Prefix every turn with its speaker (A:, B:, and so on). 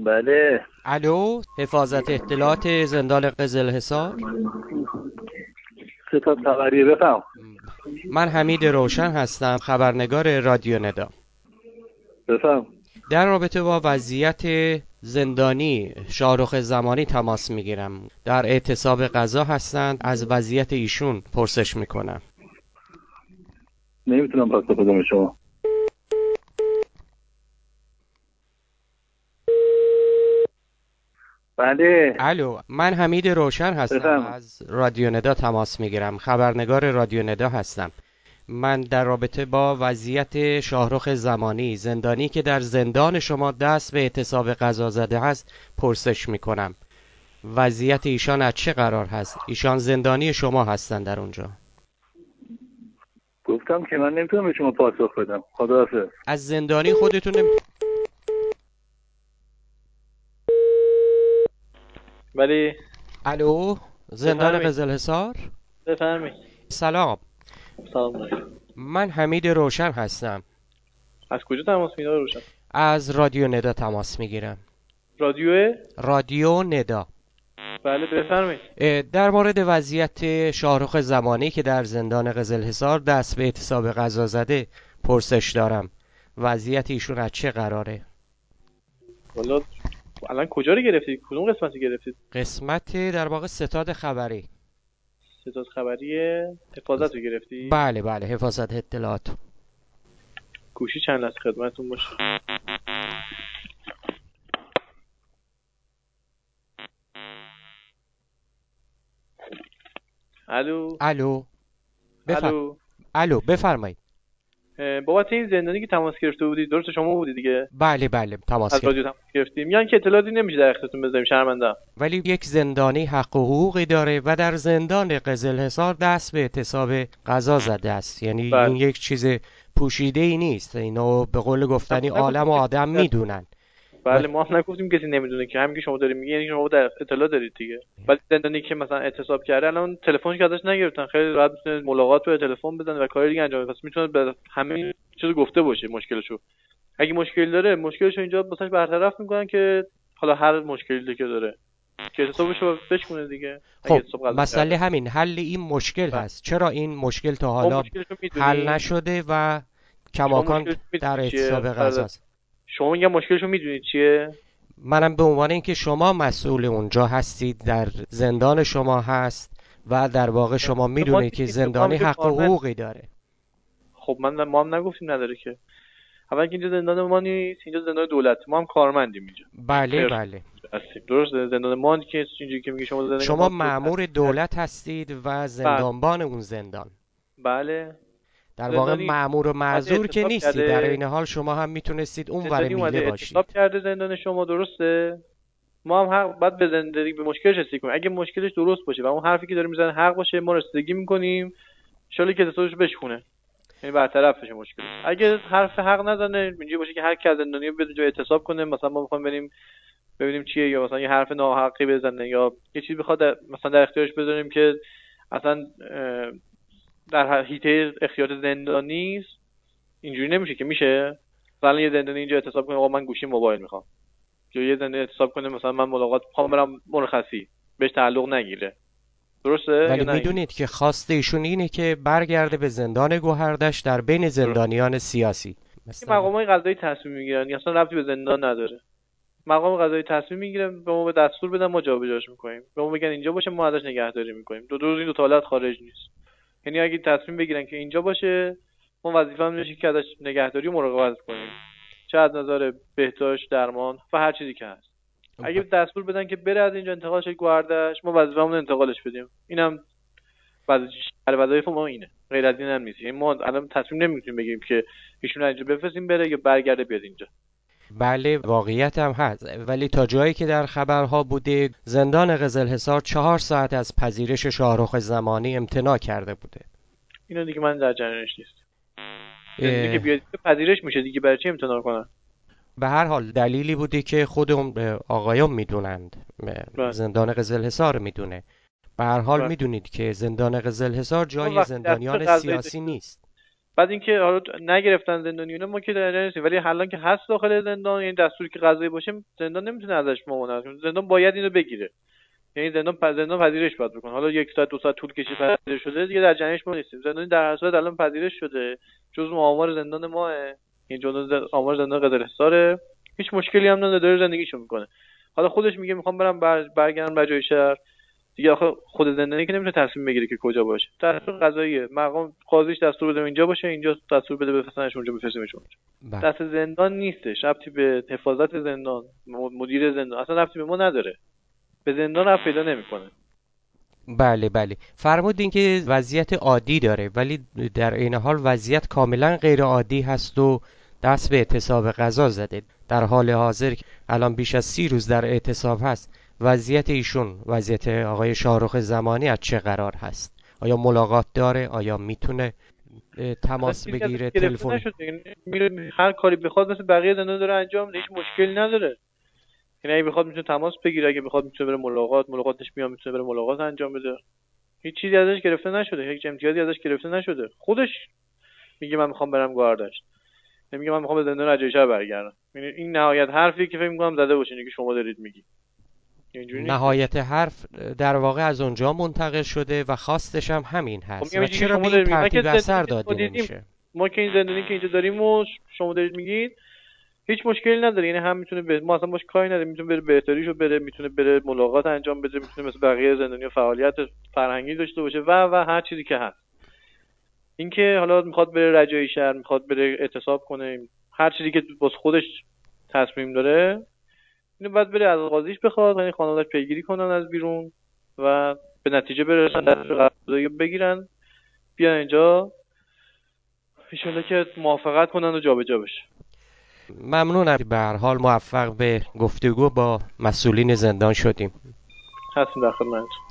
A: بله.
B: الو، حفاظت اطلاعات زندان قزلحصار.
A: ستاد خبریه بفهم.
B: من حمید روشن هستم، خبرنگار رادیو ندا.
A: بفهم.
B: در رابطه با وضعیت زندانی شاهرخ زمانی تماس میگیرم. در اعتصاب غذا هستند، از وضعیت ایشون پرسش میکنم.
A: نمیتونم پاسخ بدم شما. بله.
B: الو، من حمید روشن هستم،
A: بفهم.
B: از رادیو ندا تماس میگیرم، خبرنگار رادیو ندا هستم. من در رابطه با وضعیت شاهرخ زمانی، زندانی که در زندان شما دست به اعتصاب غذا زده است، پرسش میکنم. وضعیت ایشان از چه قرار هست؟ ایشان زندانی شما هستند در اونجا.
A: گفتم که من نمیتونم به شما پاسخ بدم. خداحافظ.
B: از زندانی خودتون
C: ولی
B: الو، زندان
C: بفرمایید.
B: قزلحصار.
C: بفرمایید.
B: سلام،
C: سلام علیکم.
B: من حمید روشن هستم،
C: از کجا تماس میگیره روشن؟
B: از رادیو ندا تماس میگیرم. رادیو ندا.
C: بله بفرمایید.
B: در مورد وضعیت شاهرخ زمانی که در زندان قزلحصار دست به اعتصاب غذا زده پرسش دارم. وضعیت ایشون از چه قراره؟
C: والا الان کجا رو گرفتید؟ کدوم قسمتی گرفتید؟
B: قسمت در واقع ستاد خبری.
C: ستاد خبری حفاظت رو گرفتی؟
B: بله بله، حفاظت اطلاعات.
C: گوشی چند از خدمتتون باشه. الو.
B: الو،
C: الو.
B: الو بفرمایید.
C: بابت این زندانی که تماس گرفته بودید، درست شما بودی دیگه؟
B: بله بله، تماس
C: از رادیو
B: گرفت.
C: تماس گرفتیم. میگن که اطلاعاتی نمیشه در اختیارتون بذاریم، شرمنده.
B: ولی یک زندانی حق و حقوقی داره و در زندان قزلحصار دست به اعتصاب غذا زده است. یعنی
C: بله.
B: این یک چیز پوشیده ای نیست، اینو به قول گفتنی عالم و آدم میدونن.
C: بله، ما هم نگفتیم کسی نمیدونه که، همین که شما دارید میگی یعنی شما در اطلاع دارید دیگه. ولی زندانی که مثلا اعتصاب کرده الان تلفنش که ازش نگرفتن، خیلی راحت میتونه ملاقات رو تلفن بزنه و کار دیگه انجام بده. پس میتونه به همه چیزو گفته باشه مشکلشو. اگه مشکل داره مشکلشو اینجا واسش برطرف میکنن که حالا هر مشکلی که داره که اعتصابشو بشکونه دیگه. اگه
B: خب
C: اعتصاب غلط
B: مسئله
C: کرده.
B: همین حل این مشکل
C: بله.
B: هست. چرا این مشکل تا
C: ما
B: حالا
C: مشکلشو
B: حل
C: میدونی؟
B: نشده و
C: شما
B: کماکان
C: مشکلشو
B: در
C: میدونی چیه؟
B: اعتصاب غذاست؟
C: شما میگم مشکلشو میدونید چیه؟
B: منم به عنوان اینکه شما مسئول اونجا هستید، در زندان شما هست و در واقع شما
C: ما
B: میدونید که
C: نیستیم، ما هم
B: زندانی
C: اینجا
B: حق و
C: کارمند.
B: حقوقی داره.
C: خب ما هم نگفتیم نداره که. اول که اینجا زندان ما نیست، اینجا زندان دولت. ما هم کارمندیم اینجا.
B: بله بله.
C: هستیم. درست. زندان ما که اینجوری که میگه شما زندان
B: شما
C: ما
B: مأمور دولت هستید و زندانبان اون زندان.
C: بله.
B: در واقع
C: زندانی
B: مأمور و
C: اومده
B: معذور که
C: اعتصاب
B: نیستید، در
C: کرده.
B: این حال شما هم میتونستید اون ور
C: زندانی اومده
B: میله
C: اعتصاب
B: باشید.
C: کرده زندان شما، درسته؟ ما هم حق بعد به زندگی به مشکلش رسیدگی کنیم. اگه مشکلش درست باشه و اون حرفی که داره میزنه حق باشه، ما رسیدگی میکنیم ان شاءالله که اعتصابش بشکونه. یعنی برطرف بشه مشکلش. اگه حرف حق نزنه، اینجوری باشه که هر کی از زندانی به جای اعتصاب کنه، مثلا ما میخوایم بریم ببینیم چیه، یا مثلا یه حرف ناحقی بزنه یا یه چیزی بخواد مثلا در اختیارش بذاریم که اصلا در حیطه اختیار زندانی است، اینجوری نمیشه که میشه. مثلا یه زندانی اینجا اعتصاب کنه آقا من گوشی موبایل میخوام، یا یه زندانی اعتصاب کنه مثلا من ملاقات میخوام برم مرخصی، بهش تعلق نگیره. درسته یا
B: ولی
C: نه؟
B: میدونید که خواست ایشون اینه که برگرده به زندان گوهردش در بین زندانیان سیاسی.
C: این
B: مثلا
C: مقامات قضایی تصمیم میگیرن، اصلا ربطی به زندان نداره. مقام قضایی تصمیم میگیره، به ما به دستور بدن، ما جابجاش میکنیم. به ما بگن اینجا باشه، ما ازش نگهداری میکنیم. دو روز این دو تا حالت خارج نیست. یعنی اگه تصمیم بگیرن که اینجا باشه، ما وظیفه‌مون میشه که ازش نگهداری و مراقبت کنیم، چه از نظر بهداشت، درمان و هر چیزی که هست. اگه دستور بدن که بره از اینجا انتقال شه گوهردش، ما وظیفه‌مون انتقالش بدیم. اینم وظایف ما اینه، غیر از این هم نیست. یعنی ما الان تصمیم نمیتونیم بگیم که ایشون از اینجا بفرستیم بره یا برگرده بیاد اینجا.
B: بله، واقعیت هم هست، ولی تا جایی که در خبرها بوده زندان قزلحصار 4 ساعت از پذیرش شاهرخ زمانی امتناع کرده بوده.
C: اینو دیگه من در جریانش نیست. دیگه بیاد پذیرش میشه دیگه، برای چی امتناع کنن؟
B: به هر حال دلیلی بوده که خود آقایون میدونند، زندان قزلحصار میدونه. به هر حال میدونید که زندان قزلحصار جای زندانیان سیاسی نیست.
C: بعد اینکه حالا نگرفتن زندانی اینا ما که در نیستیم، ولی الان که هست داخل زندان، یعنی دستوری که قضایی باشه زندان نمیتونه ازش ممانعت کنه، زندان باید اینو بگیره، یعنی زندان پذیرش باید بکنه. حالا 1 ساعت 2 ساعت طول کشید پذیرش شده دیگه در جریانش ما نیستیم. زندانی در هر صورت الان پذیرش شده، جزء آمار زندان ماه، این جزء آمار زندان قزلستاره، هیچ مشکلی هم نداره، داره زندگیشو میکنه. حالا خودش میگه میخوام برم برگردم به جای شهر دیگه. آخه خود زندانی که نمیتونه تصمیم بگیره که کجا باشه، دستور قضاییه، مقام قاضیش دستور بده اینجا باشه، اینجا دستور بده بفرستنش اونجا، بفرستیمش اونجا. دست زندان نیستش، ربطی به حفاظت زندان، مدیر زندان اصلا ربطی به ما نداره، به زندان ربط پیدا نمیکنه.
B: بله بله، فرمودین که وضعیت عادی داره، ولی در این حال وضعیت کاملا غیر عادی هست و دست به اعتصاب غذا زده. در حال حاضر الان بیش از 30 روز در اعتصاب هست. وضعیت ایشون، وضعیت آقای شاهرخ زمانی از چه قرار هست؟ آیا ملاقات داره؟ آیا میتونه تماس بگیره تلفن؟
C: هر کاری بخواد مثل بقیه زندان داره انجام میده، هیچ مشکلی نداره. یعنی اگه بخواد میتونه تماس بگیره، اگه بخواد میتونه بره ملاقاتش میاد، میتونه بره ملاقات انجام بده. هیچ چیزی ازش گرفته نشده، هیچ امتیازی ازش گرفته نشده. خودش میگه من میخوام برم گاردش، نمیگه من میخوام به زندان رجایی شهر برگردم. یعنی این نهایت حرفی که فکر می‌کنم زده باشین که شما دارید میگی.
B: نهایت حرف در واقع از اونجا منتقل شده و خواستش هم همین هست. و چرا به این ترتیب اثر داده نمیشه؟
C: ما که این زندانی که اینجا داریم و شما دارید میگید هیچ مشکلی نداره، یعنی هم میتونه ما اصلا باش کاری نداریم، میتونه بره بهتریشو بره، میتونه بره ملاقات انجام بده، میتونه مثل بقیه زندانی‌ها فعالیت فرهنگی داشته باشه و هر چیزی که هست. اینکه حالا میخواد بره رجایی شهر، میخواد بره اعتصاب کنه، هر چیزی که باز خودش تصمیم داره، اینو باید بره از قاضیش بخواد، یعنی خانواده‌اش پیگیری کنن از بیرون و به نتیجه برسن، دستور قضایی بگیرن، بیان اینجا ان شاءالله که موافقت کنن و جابجا بشه.
B: ممنونم. به هر حال موفق به گفتگو با مسئولین زندان شدیم.
C: هستیم در خدمت.